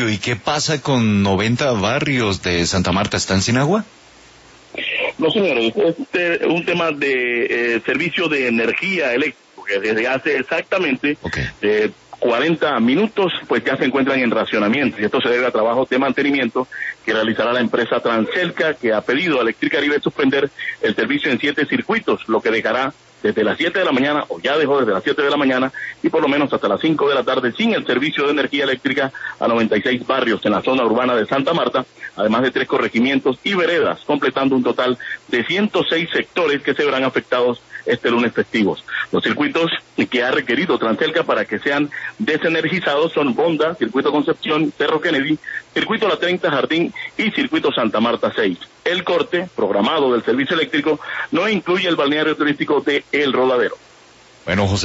¿y qué pasa con 90 barrios de Santa Marta? ¿Están sin agua? No, señores, es un tema de servicio de energía eléctrica, que desde hace exactamente 40 minutos, pues ya se encuentran en racionamiento, y esto se debe a trabajos de mantenimiento que realizará la empresa Transelca, que ha pedido a Electricaribe suspender el servicio en 7 circuitos, lo que dejará desde las 7 de la mañana, o ya dejó desde las 7 de la mañana, y por lo menos hasta las 5 de la tarde, sin el servicio de energía eléctrica a 96 barrios en la zona urbana de Santa Marta, además de 3 corregimientos y veredas, completando un total de 106 sectores que se verán afectados este lunes festivos. Los circuitos que ha requerido Transelca para que sean desenergizados son Bonda, Circuito Concepción, Cerro Kennedy, Circuito La 30, Jardín y Circuito Santa Marta 6. El corte programado del servicio eléctrico no incluye el balneario turístico de El Rodadero. Bueno, José.